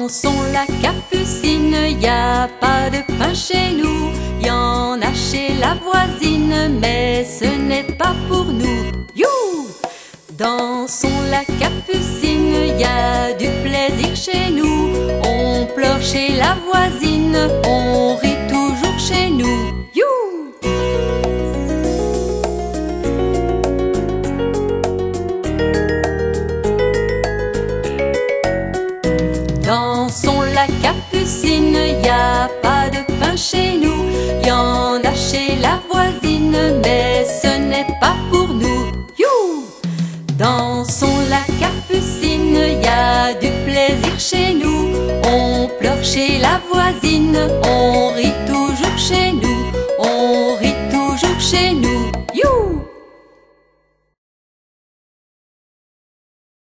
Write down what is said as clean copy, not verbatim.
Dansons la capucine, y a pas de pain chez nous. Y en a chez la voisine, mais ce n'est pas pour nous. You! Dansons la capucine, y a du plaisir chez nous. On pleure chez la voisine, on rit toujours chez nous. You! Dansons la capucine, y a pas de pain chez nous. Y en a chez la voisine, mais ce n'est pas pour nous. You! Dansons la capucine, y a du plaisir chez nous. On pleure chez la voisine, on rit